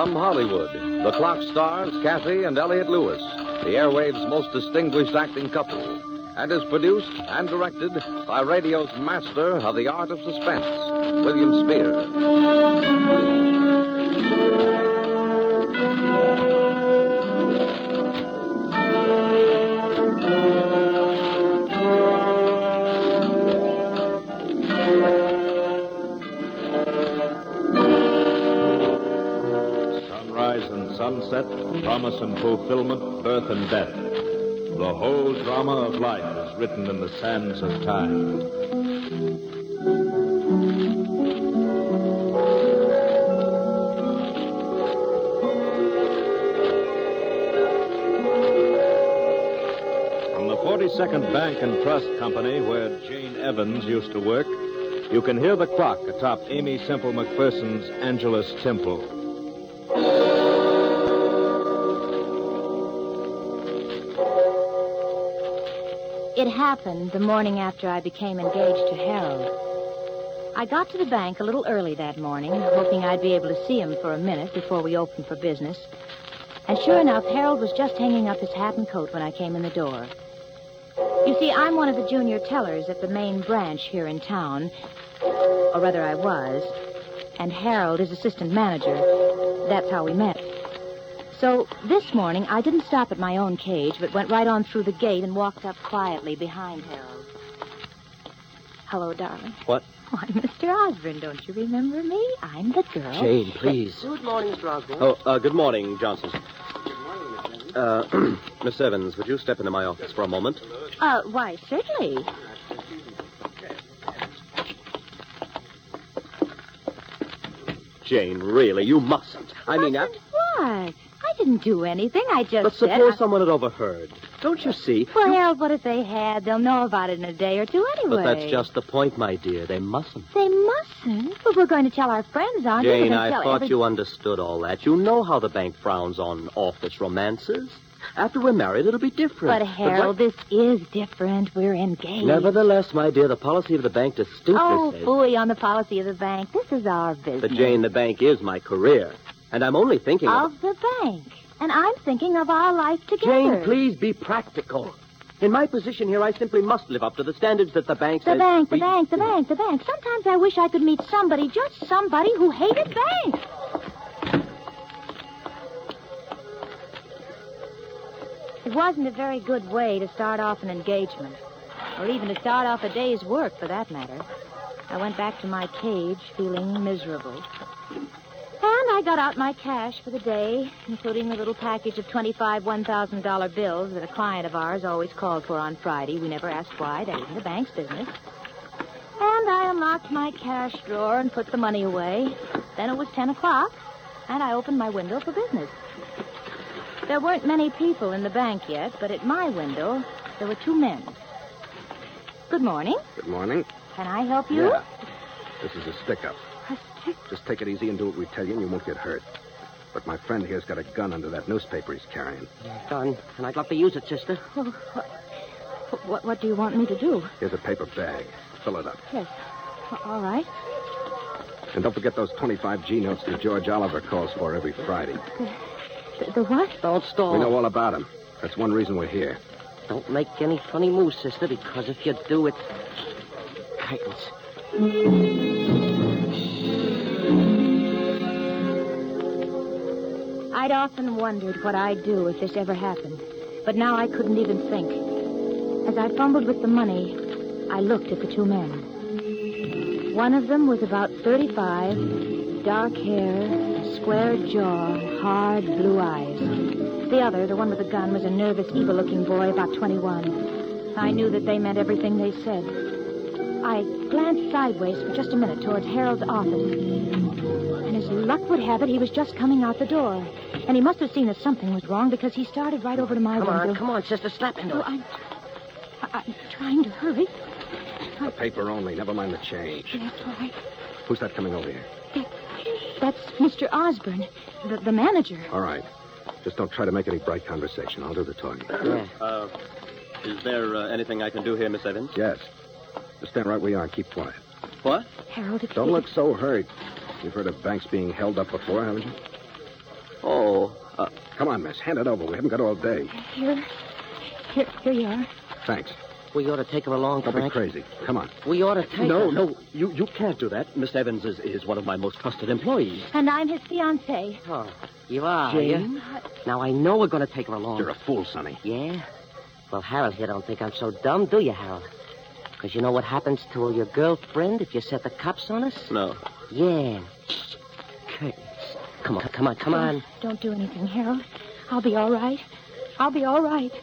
From Hollywood, the clock stars Kathy and Elliott Lewis, the airwaves' most distinguished acting couple, and is produced and directed by radio's master of the art of suspense, William Spear. Sunset, promise and fulfillment, birth and death. The whole drama of life is written in the sands of time. From the 42nd Bank and Trust Company, where Jane Evans used to work, you can hear the clock atop Amy Semple McPherson's Angelus Temple. It happened the morning after I became engaged to Harold. I got to the bank a little early that morning, hoping I'd be able to see him for a minute before we opened for business. And sure enough, Harold was just hanging up his hat and coat when I came in the door. You see, I'm one of the junior tellers at the main branch here in town. Or rather, I was. And Harold is assistant manager. That's how we met. So this morning, I didn't stop at my own cage, but went right on through the gate and walked up quietly behind Harold. Hello, darling. What? Why, Mr. Osborne, don't you remember me? I'm the girl. Jane, please. Good morning, Mr. Osborne. Oh, good morning, Johnson. Good morning, Miss Evans. Miss Evans, would you step into my office for a moment? Why, certainly. Jane, really, you mustn't. I mean, What? I didn't do anything. I just but suppose someone had overheard. Don't you see? Well, Harold, what if they had? They'll know about it in a day or two anyway. But that's just the point, my dear. They mustn't. They mustn't? But we're going to tell our friends, aren't we? Jane, I thought you understood all that. You know how the bank frowns on office romances. After we're married, it'll be different. But, Harold, this is different. We're engaged. Nevertheless, my dear, the policy of the bank distinctly says... phooey on the policy of the bank. This is our business. But, Jane, the bank is my career. And I'm only thinking of the bank. And I'm thinking of our life together. Jane, please be practical. In my position here, I simply must live up to the standards that the bank says... The bank. Sometimes I wish I could meet somebody, just somebody who hated banks. It wasn't a very good way to start off an engagement, or even to start off a day's work, for that matter. I went back to my cage feeling miserable. And I got out my cash for the day, including a little package of 25 $1,000 bills that a client of ours always called for on Friday. We never asked why. That isn't the bank's business. And I unlocked my cash drawer and put the money away. Then it was 10 o'clock, and I opened my window for business. There weren't many people in the bank yet, but at my window, there were two men. Good morning. Good morning. Can I help you? Yeah. This is a stick-up. A stick? Just take it easy and do what we tell you, and you won't get hurt. But my friend here's got a gun under that newspaper he's carrying. Gun? And I'd love to use it, sister. Oh, what do you want me to do? Here's a paper bag. Fill it up. Yes. All right. And don't forget those 25 G notes that George Oliver calls for every Friday. The what? Don't stall. We know all about him. That's one reason we're here. Don't make any funny moves, sister, because if you do, it tightens. I'd often wondered what I'd do if this ever happened, but now I couldn't even think. As I fumbled with the money, I looked at the two men. One of them was about 35, dark hair, square jaw, hard blue eyes. The other, the one with the gun, was a nervous, evil-looking boy about 21. I knew that they meant everything they said. I glanced sideways for just a minute towards Harold's office. And as luck would have it, he was just coming out the door. And he must have seen that something was wrong because he started right over to my window. Come on, sister, slap into it. I'm trying to hurry. The paper only. Never mind the change. That's right. Who's that coming over here? That's Mr. Osborne, the manager. All right. Just don't try to make any bright conversation. I'll do the talking. Yeah. Is there anything I can do here, Miss Evans? Yes. Just stand right where you are and keep quiet. What? Harold, Don't look so hurt. You've heard of banks being held up before, haven't you? Oh, Come on, miss. Hand it over. We haven't got all day. Here you are. Thanks. We ought to take her along, Don't be Frank. crazy. Come on. We ought to take her. No, you can't do that. Miss Evans is one of my most trusted employees. And I'm his fiancée. Oh, you are, Jane? you? Now, I know we're going to take her along. You're a fool, Sonny. Yeah? Well, Harold here don't think I'm so dumb, do you, Harold? Because you know what happens to your girlfriend if you set the cops on us? No. Yeah. Curtains. Come on. Don't do anything, Harold. I'll be all right. I'll be all right.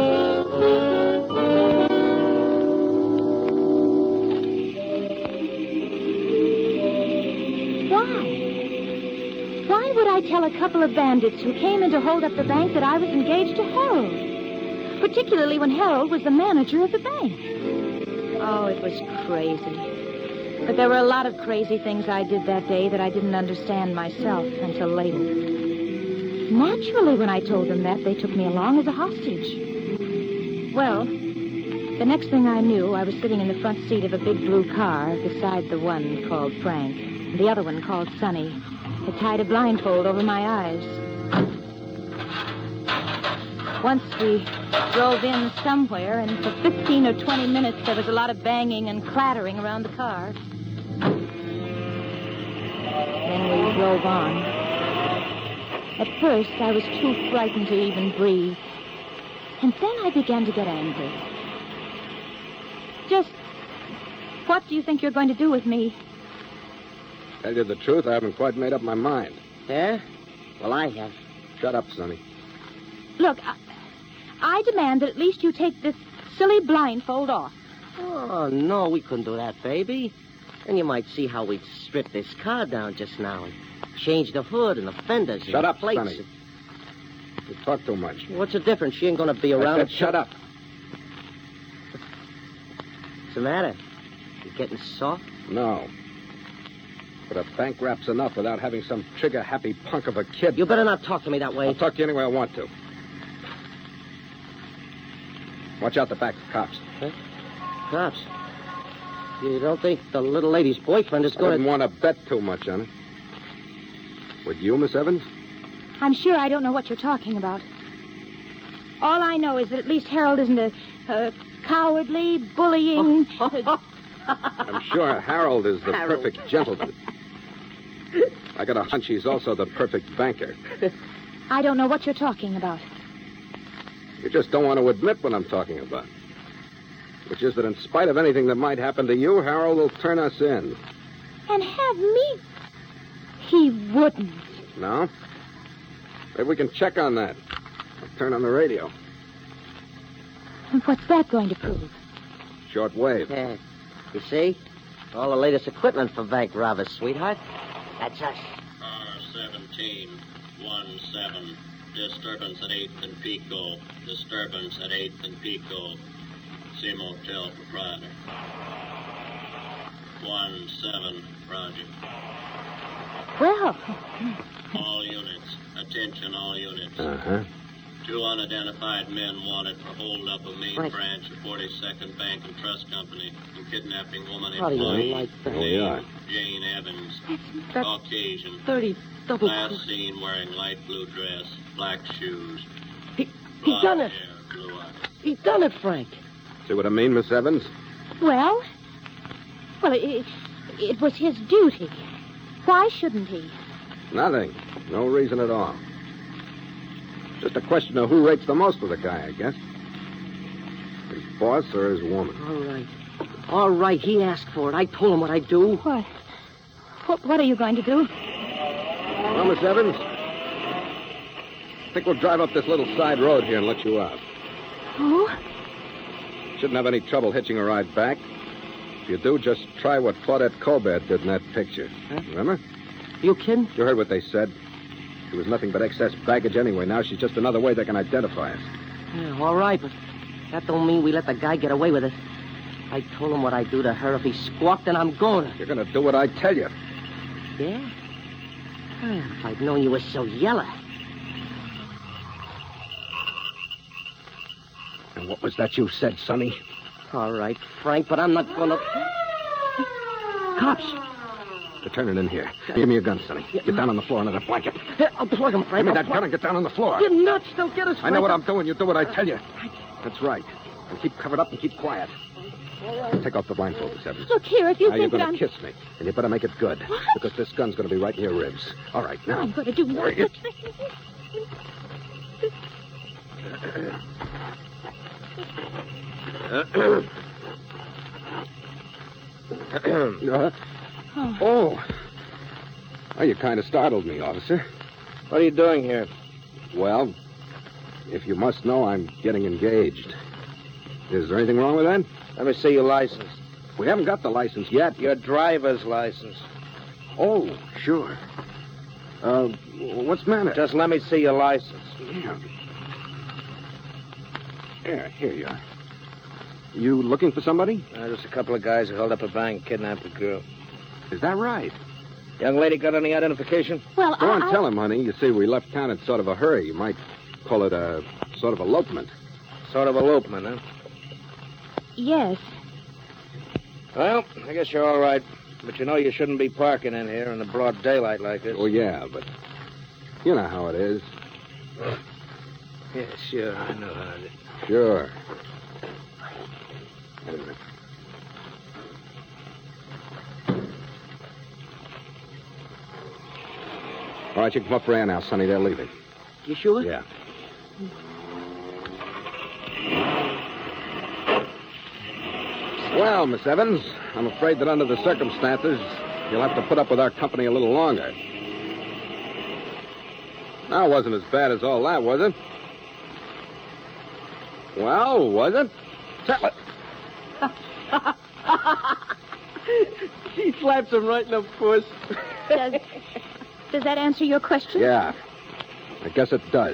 Why would I tell a couple of bandits who came in to hold up the bank that I was engaged to Harold? Particularly when Harold was the manager of the bank. Oh, it was crazy. But there were a lot of crazy things I did that day that I didn't understand myself until later. Naturally, when I told them that, they took me along as a hostage. Well, the next thing I knew, I was sitting in the front seat of a big blue car beside the one called Frank, and the other one called Sonny. They tied a blindfold over my eyes. Once we drove in somewhere, and for 15 or 20 minutes there was a lot of banging and clattering around the car. Then we drove on. At first, I was too frightened to even breathe. And then I began to get angry. Just what do you think you're going to do with me? Tell you the truth, I haven't quite made up my mind. Yeah? Well, I have. Shut up, Sonny. Look, I demand that at least you take this silly blindfold off. Oh, no, we couldn't do that, baby. And you might see how we'd strip this car down just now and change the hood and the fenders and Shut the up, plates. Sonny. You talk too much. What's the difference? She ain't going to be I around. said shut up. What's the matter? You getting soft? No. But a bank rap's enough without having some trigger-happy punk of a kid. You better not talk to me that way. I'll talk to you any way I want to. Watch out the back of cops. Huh? Cops? You don't think the little lady's boyfriend is I going wouldn't want to bet too much on it. Would you, Miss Evans? I'm sure I don't know what you're talking about. All I know is that at least Harold isn't a cowardly, bullying... I'm sure Harold is the Harold. perfect gentleman. I got a hunch he's also the perfect banker. I don't know what you're talking about. You just don't want to admit what I'm talking about. Which is that in spite of anything that might happen to you, Harold will turn us in. And have me? He wouldn't. No? Maybe we can check on that. I'll turn on the radio. And what's that going to prove? Short wave. Yeah. You see? All the latest equipment for bank robbers, sweetheart. That's us. R1717. Disturbance at 8th and Pico. Disturbance at 8th and Pico. See motel proprietor. 17, Roger. Well, All units. Attention, all units. Uh-huh. 2 unidentified men wanted for hold-up of main Right. branch of 42nd Bank and Trust Company and kidnapping woman How do you employee like that? Oh, yeah. Jane Evans, that's Caucasian. 30 double... Last seen wearing light blue dress, black shoes. He blonde done it. hair, blue eyes. He done it, Frank. See what I mean, Miss Evans? well, it was his duty. Why shouldn't he? Nothing. No reason at all. Just a question of who rates the most with a guy, I guess. His boss or his woman. All right, he asked for it. I told him what I'd do. What? What are you going to do? Well, Miss Evans, I think we'll drive up this little side road here and let you out. Oh? Shouldn't have any trouble hitching a ride back. If you do, just try what Claudette Colbert did in that picture. Huh? Remember? You kidding? You heard what they said. She was nothing but excess baggage anyway. Now she's just another way they can identify us. Yeah, all right, but that don't mean we let the guy get away with it. I told him what I'd do to her if he squawked, and I'm going to. You're going to do what I tell you. Yeah? If I'd known you were so yellow. And what was that you said, Sonny? All right, Frank, but I'm not going to... Cops! They're turning in here. Give me your gun, Sonny. Get down on the floor under that blanket. I'll plug him, Frank. Give me that gun and get down on the floor. You're nuts. They'll get us, Frank. I know what I'm doing. You do what I tell you. That's right. And keep covered up and keep quiet. Take off the blindfold, Miss Evans. Look here, if you Now you're think that going I'm... to kiss me. And you better make it good. What? Because this gun's going to be right in your ribs. All right, now. I'm going to do nothing. Oh, you kind of startled me, officer. What are you doing here? Well, if you must know, I'm getting engaged. Is there anything wrong with that? Let me see your license. We haven't got the license yet. Your driver's license. Oh, sure. What's the matter? Just let me see your license. Yeah. Yeah, here you are. You looking for somebody? Just a couple of guys who held up a bank, kidnapped a girl. Is that right? Young lady got any identification? Well, Go on, tell him, honey. You see, we left town in sort of a hurry. You might call it a sort of elopement. Sort of elopement, huh? Yes. Well, I guess you're all right. But you know you shouldn't be parking in here in the broad daylight like this. Oh, yeah, but you know how it is. Yeah, sure, I know how it is. Sure. Wait a minute. All right, you can come up for air now, Sonny. They're leaving. You sure? Yeah. Well, Miss Evans, I'm afraid that under the circumstances, you'll have to put up with our company a little longer. Now, it wasn't as bad as all that, was it? Well, was it? Tell it. She slaps him right in the puss. Does that answer your question? Yeah. I guess it does.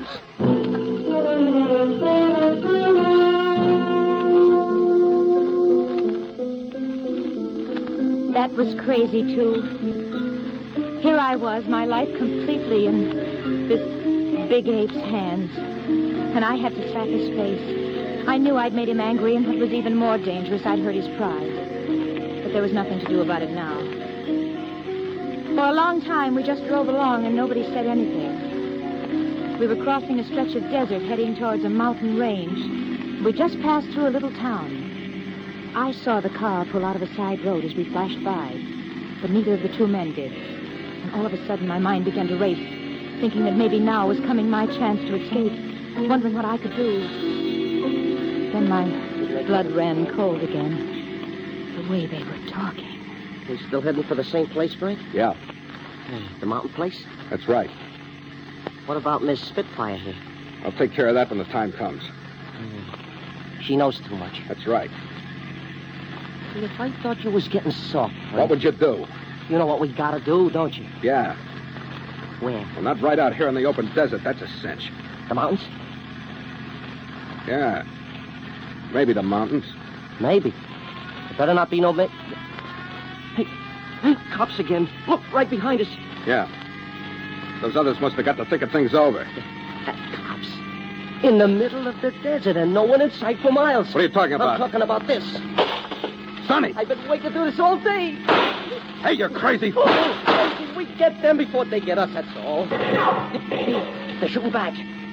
That was crazy, too. Here I was, my life completely in this big ape's hands. And I had to slap his face. I knew I'd made him angry, and what was even more dangerous, I'd hurt his pride. But there was nothing to do about it now. For a long time, we just drove along, and nobody said anything. We were crossing a stretch of desert heading towards a mountain range. We just passed through a little town. I saw the car pull out of a side road as we flashed by, but neither of the two men did. And all of a sudden, my mind began to race, thinking that maybe now was coming my chance to escape, wondering what I could do. Then my blood ran cold again. The way they were talking. We still heading for the same place, Frank? Yeah, The mountain place? that's right. What about Miss Spitfire here? I'll take care of that when the time comes. She knows too much. That's right. If I thought you was getting soft, Frank, What would you do? you know what we gotta do, don't you? Yeah. Where? Well, not right out here in the open desert. That's a cinch. The mountains? Yeah. Maybe the mountains. Maybe. It better not be no... Hey, cops again. Look, right behind us. Yeah. Those others must have got to thinking things over. Cops. In the middle of the desert and no one in sight for miles. What are you talking I'm about? talking about this. Sonny! I've been waiting to do this all day. Hey, you're crazy. Oh, we get them before they get us, that's all. They're shooting back.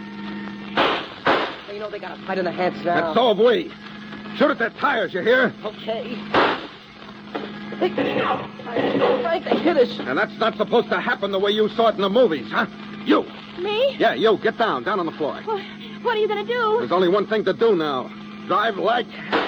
You know they got a fight in the heads now. And so have we. Shoot at their tires, you hear? Okay. Frank, they hit us. And that's not supposed to happen the way you saw it in the movies, huh? You. Me? Yeah, you. Get down on the floor. What are you going to do? There's only one thing to do now. Drive like...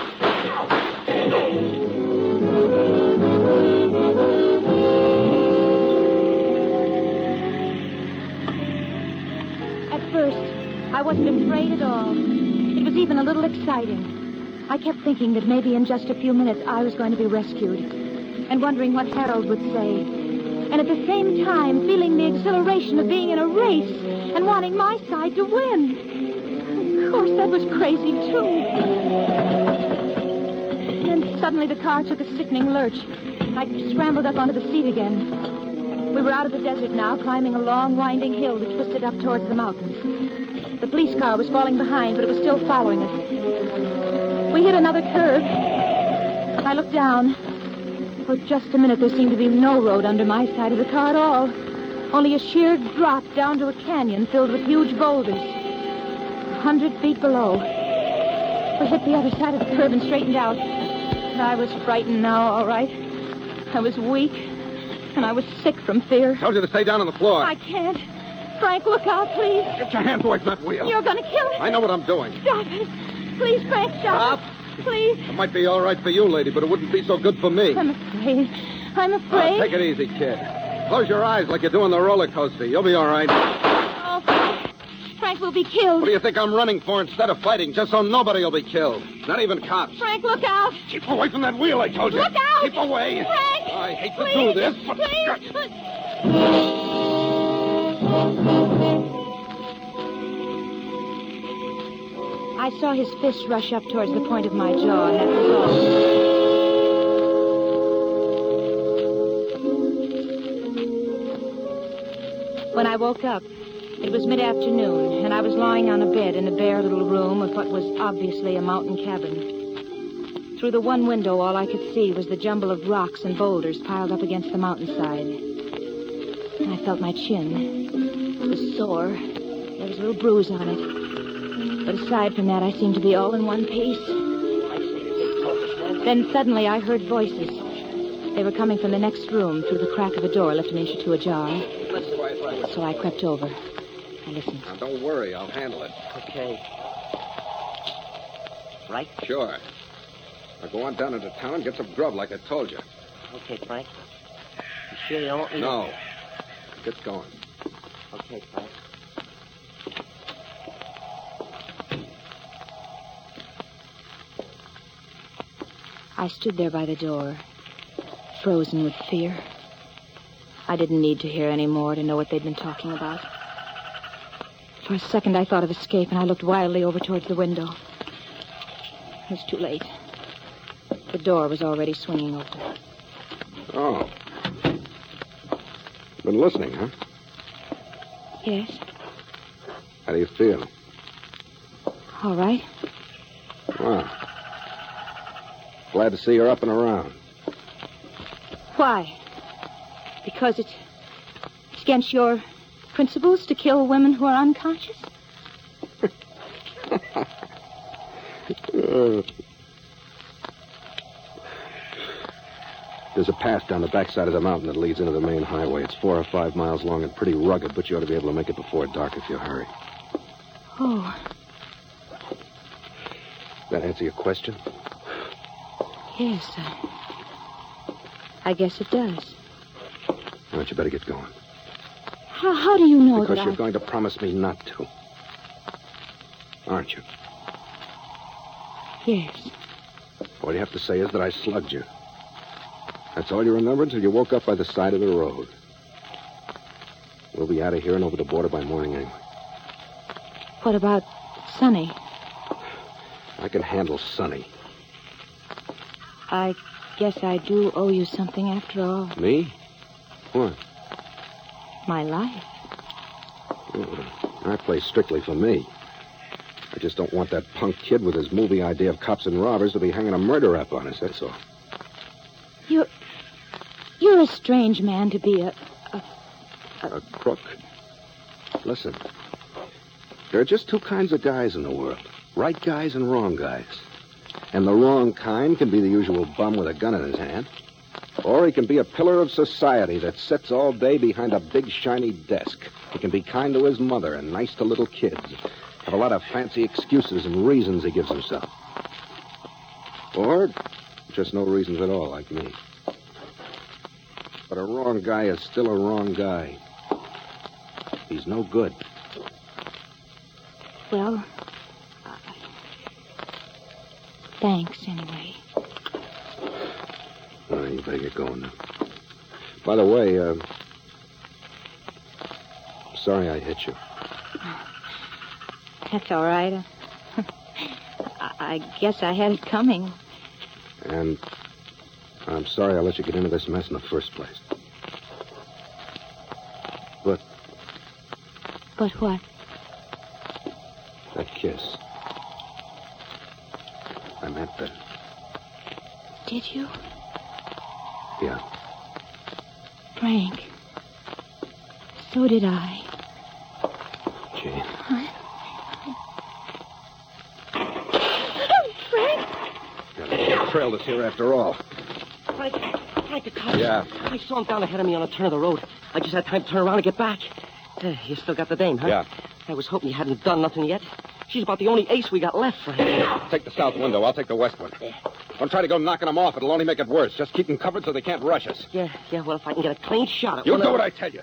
At first, I wasn't afraid at all. It was even a little exciting. I kept thinking that maybe in just a few minutes I was going to be rescued, and wondering what Harold would say. And at the same time, feeling the exhilaration of being in a race and wanting my side to win. Of course, that was crazy, too. Then suddenly the car took a sickening lurch. I scrambled up onto the seat again. We were out of the desert now, climbing a long, winding hill that twisted up towards the mountains. The police car was falling behind, but it was still following us. We hit another curve. I looked down. For just a minute, there seemed to be no road under my side of the car at all. Only a sheer drop down to a canyon filled with huge boulders. 100 feet below. We hit the other side of the curve and straightened out. And I was frightened now, all right. I was weak, and I was sick from fear. I told you to stay down on the floor. I can't. Frank, look out, please. Get your hands away from that wheel. You're going to kill me. I know what I'm doing. Stop it. Please, Frank, stop. Please. It might be all right for you, lady, but it wouldn't be so good for me. I'm afraid. I'm afraid. Take it easy, kid. Close your eyes like you're doing the roller coaster. You'll be all right. Oh, Frank will be killed. What do you think I'm running for instead of fighting? Just so nobody will be killed. Not even cops. Frank, look out. Keep away from that wheel, I told you. Look out. Keep away. Frank. I hate please, to do this, but... Please. I saw his fist rush up towards the point of my jaw, and that was all. When I woke up, it was mid-afternoon, and I was lying on a bed in a bare little room of what was obviously a mountain cabin. Through the one window, all I could see was the jumble of rocks and boulders piled up against the mountainside. And I felt my chin. It was sore. There was a little bruise on it. But aside from that, I seemed to be all in one piece. Then suddenly I heard voices. They were coming from the next room through the crack of a door left an inch or two ajar. So I crept over. I listened. Now, don't worry. I'll handle it. Okay. Right? Sure. Now, go on down into town and get some grub like I told you. Okay, Frank. You sure you don't want me to... No. Get going. Okay, Frank. I stood there by the door, frozen with fear. I didn't need to hear any more to know what they'd been talking about. For a second, I thought of escape, and I looked wildly over towards the window. It was too late. The door was already swinging open. Oh. Been listening, huh? Yes? How do you feel? All right. Well, glad to see you're up and around. Why? Because it's against your principles to kill women who are unconscious? There's a path down the backside of the mountain that leads into the main highway. It's 4 or 5 miles long and pretty rugged, but you ought to be able to make it before dark if you hurry. Oh. That answer your question? Yes, I guess it does. Why don't you better get going? How do you know Because that you're going to promise me not to. Aren't you? Yes. All you have to say is that I slugged you. That's all you remember until you woke up by the side of the road. We'll be out of here and over the border by morning anyway. What about Sonny? I can handle Sonny. I guess I do owe you something after all. Me? What? My life. Oh, I play strictly for me. I just don't want that punk kid with his movie idea of cops and robbers to be hanging a murder rap on us, that's all. You're a strange man to be a crook. Listen, there are just two kinds of guys in the world. Right guys and wrong guys. And the wrong kind can be the usual bum with a gun in his hand. Or he can be a pillar of society that sits all day behind a big, shiny desk. He can be kind to his mother and nice to little kids. Have a lot of fancy excuses and reasons he gives himself. Or just no reasons at all, like me. But a wrong guy is still a wrong guy. He's no good. Well, thanks anyway. Oh, you better get going now. By the way, sorry I hit you. That's all right. I guess I had it coming. And I'm sorry I let you get into this mess in the first place. But But what? that kiss. I meant that. Did you? Yeah. Frank. So did I. Jane. Frank? They trailed us here after all. Frank, the cops. Yeah. I saw him down ahead of me on a turn of the road. I just had time to turn around and get back. You still got the dame, huh? Yeah. I was hoping you hadn't done nothing yet. She's about the only ace we got left, Frank. Take the south window. I'll take the west one. Don't try to go knocking them off. It'll only make it worse. Just keep them covered so they can't rush us. Yeah, well, if I can get a clean shot at You one do of what them- I tell you.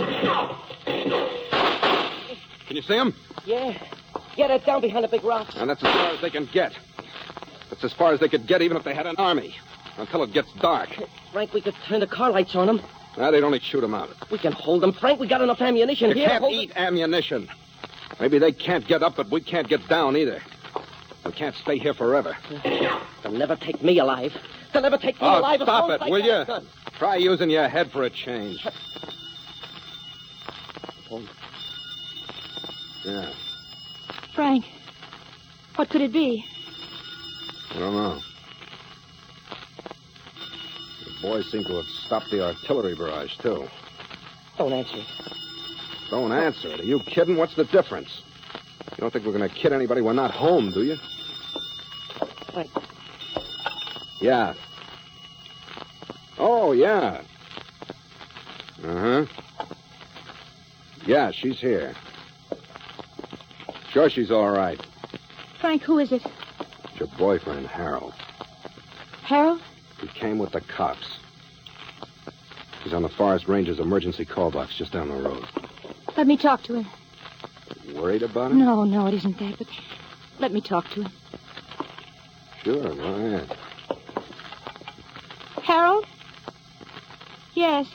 Can you see them? Yeah, they're down behind the big rocks. And that's as far as they can get. That's as far as they could get even if they had an army. Until it gets dark. Frank, we could turn the car lights on them. Now, they'd only shoot them out. We can hold them, Frank. We got enough ammunition You here. can't Hold eat ammunition. Maybe they can't get up, but we can't get down either. We can't stay here forever. They'll never take me alive. They'll never take me alive. Stop it, Like will that. you? Good. Try using your head for a change. Yeah, Frank. What could it be? I don't know. The boys seem to have stopped the artillery barrage, too. Don't answer it. Don't answer it. Are you kidding? What's the difference? You don't think we're going to kid anybody? We're not home, do you? Frank. Yeah. Oh, yeah. Uh-huh. Yeah, she's here. Sure, she's all right. Frank, who is it? It's your boyfriend, Harold. Harold? He came with the cops. He's on the Forest Ranger's emergency call box just down the road. Let me talk to him. Worried about him? No, it isn't that, but let me talk to him. Sure, go ahead. Harold? Yes.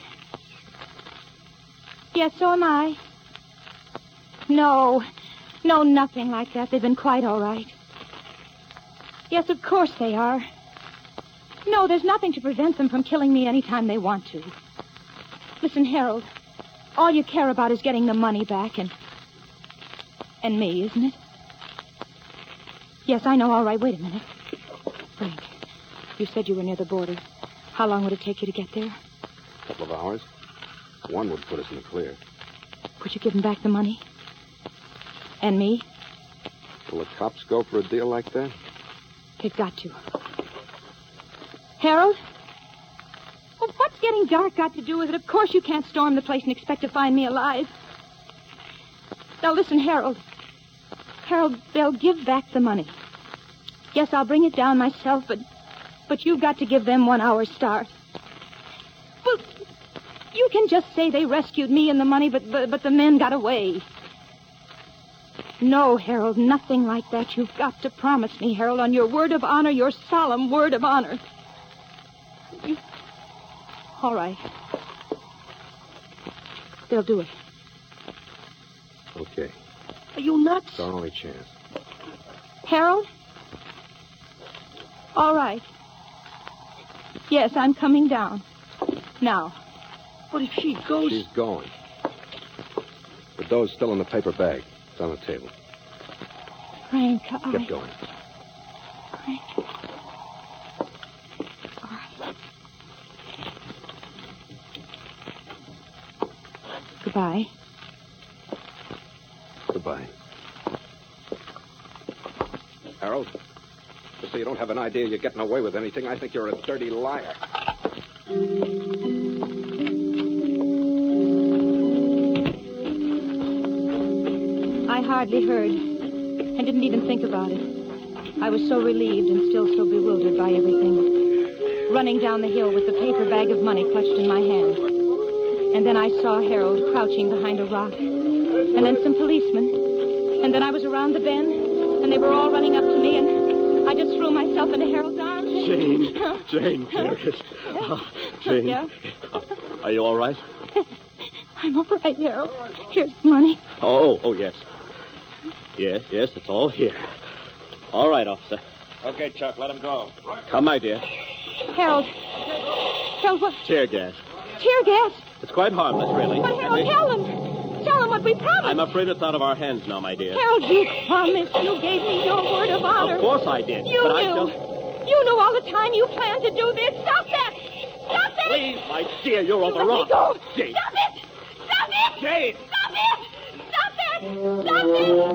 Yes, so am I. No, nothing like that. They've been quite all right. Yes, of course they are. No, there's nothing to prevent them from killing me anytime they want to. Listen, Harold, all you care about is getting the money back and me, isn't it? Yes, I know. All right, wait a minute. Frank, you said you were near the border. How long would it take you to get there? A couple of hours. One would put us in the clear. Could you give them back the money? And me? Will the cops go for a deal like that? They've got to. Harold? Well, what's getting dark got to do with it? Of course you can't storm the place and expect to find me alive. Now, listen, Harold. Harold, they'll give back the money. Yes, I'll bring it down myself, but you've got to give them 1 hour's start. Well, you can just say they rescued me and the money, but the men got away. No, Harold, nothing like that. You've got to promise me, Harold, on your word of honor, your solemn word of honor. All right. They'll do it. Okay. Are you nuts? It's our only chance. Harold? All right. Yes, I'm coming down. Now. But if she goes... She's going. The dough's still in the paper bag. It's on the table. Frank, Get going. Frank. All right. Goodbye. Goodbye. Harold, just so you don't have an idea you're getting away with anything, I think you're a dirty liar. I hardly heard and didn't even think about it. I was so relieved and still so bewildered by everything. Running down the hill with the paper bag of money clutched in my hand. And then I saw Harold crouching behind a rock. And then some policemen. And then I was around the bend, and they were all running up to me, and I just threw myself into Harold's arms. Jane, there it is. Jane. Yeah? Are you all right? I'm all right, Harold. Here's the money. Oh, yes. Yes, it's all here. All right, officer. Okay, Chuck, let him go. Come, my dear. Harold, what? Tear gas. Tear gas? It's quite harmless, really. But Harold, tell them. Tell them what we promised. I'm afraid it's out of our hands now, my dear. Harold, you promised. You gave me your word of honor. Of course I did. You but knew. I still... You knew all the time you planned to do this. Stop that! Stop that! Please, my dear, you're overwrought. Go. Jane. Stop it! Stop it! Jane! Stop it! Stop it! Stop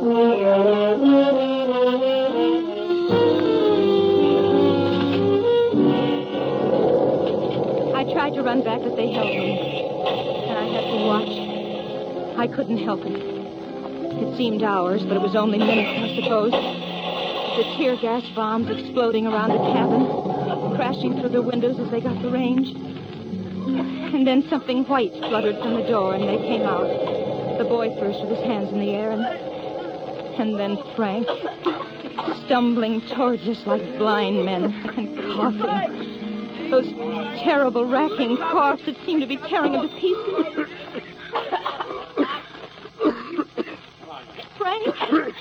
it! I tried to run back, but they held me. And I had to watch. I couldn't help it. It seemed hours, but it was only minutes, I suppose. The tear gas bombs exploding around the cabin, crashing through the windows as they got the range. And then something white fluttered from the door, and they came out. The boy first with his hands in the air, and then Frank, stumbling towards us like blind men, and coughing. Those terrible, racking coughs that seemed to be tearing him to pieces. Frank?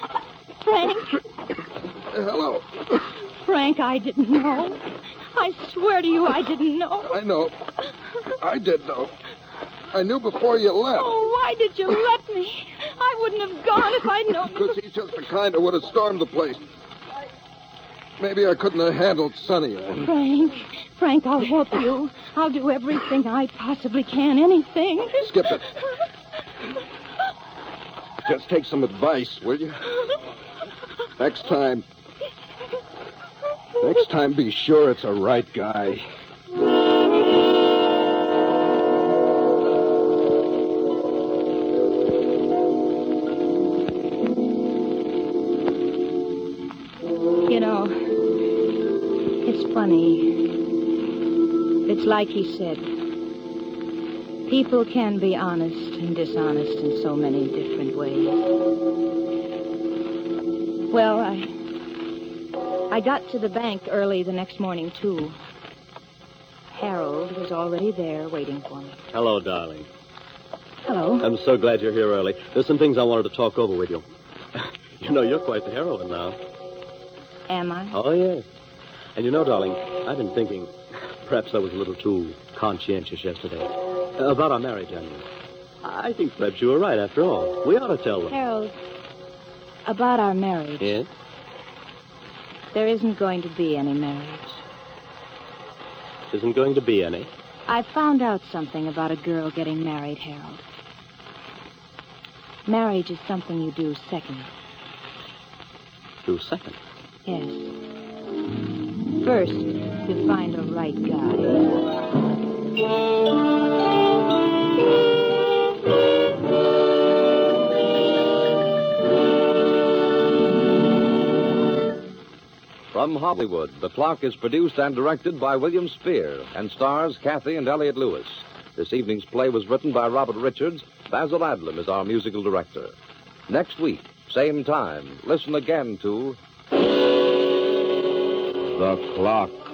Hello. Frank, I didn't know. I swear to you, I didn't know. I know. I did know. I knew before you left. Oh, why did you let me? I wouldn't have gone if I'd known. Because he's just the kind that would have stormed the place. Maybe I couldn't have handled Sonny. Frank, I'll help you. I'll do everything I possibly can. Anything. Skip it. Just take some advice, will you? Next time, be sure it's a right guy. You know, it's funny. It's like he said. People can be honest and dishonest in so many different ways. Well, I got to the bank early the next morning, too. Harold was already there waiting for me. Hello, darling. Hello. I'm so glad you're here early. There's some things I wanted to talk over with you. You know, you're quite the heroine now. Am I? Oh, yes. And you know, darling, I've been thinking perhaps I was a little too conscientious yesterday. About our marriage, I mean. I think perhaps you were right after all. We ought to tell them. Harold, about our marriage. Yes? There isn't going to be any marriage. Isn't going to be any? I found out something about a girl getting married, Harold. Marriage is something you do second. Do second? Yes. First, you find a right guy. From Hollywood, The Clock is produced and directed by William Spear and stars Kathy and Elliot Lewis. This evening's play was written by Robert Richards. Basil Adlam is our musical director. Next week, same time, listen again to The Clock.